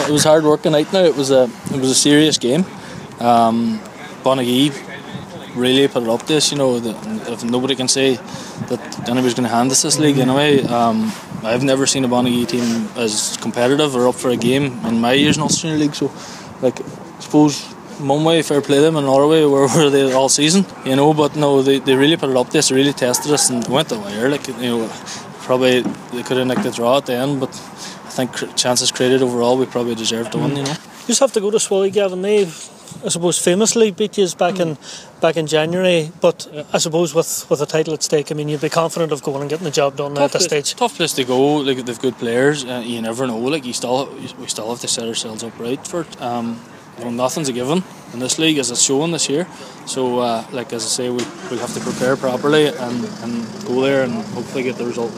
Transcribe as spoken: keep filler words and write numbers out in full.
it was hard work tonight. Now it was a it was a serious game. Um, Bonagee really put it up to us. You know, that if nobody can say that anybody's going to hand us this league anyway. Um, I've never seen a Bonagee team as competitive or up for a game in my years in Ulster League. So, like, I suppose one way fair play them, and another way where were they all season? You know, but no, they, they really put it up to us. They really tested us and went the wire. Like, you know, probably they could have nicked the draw at the end, but I think chances created overall, we probably deserved to win. You know, you just have to go to Swally, Gavin. They've, I suppose, famously beat you back in back in January, but I suppose with, with a title at stake, I mean, you'd be confident of going and getting the job done tough at this place, stage. Tough place to go. Like, they've good players. Uh, you never know. Like, you still we still have to set ourselves up right for it. Um, you know, nothing's a given in this league, as it's shown this year. So, uh, like as I say, we we'll have to prepare properly and, and go there and hopefully get the result.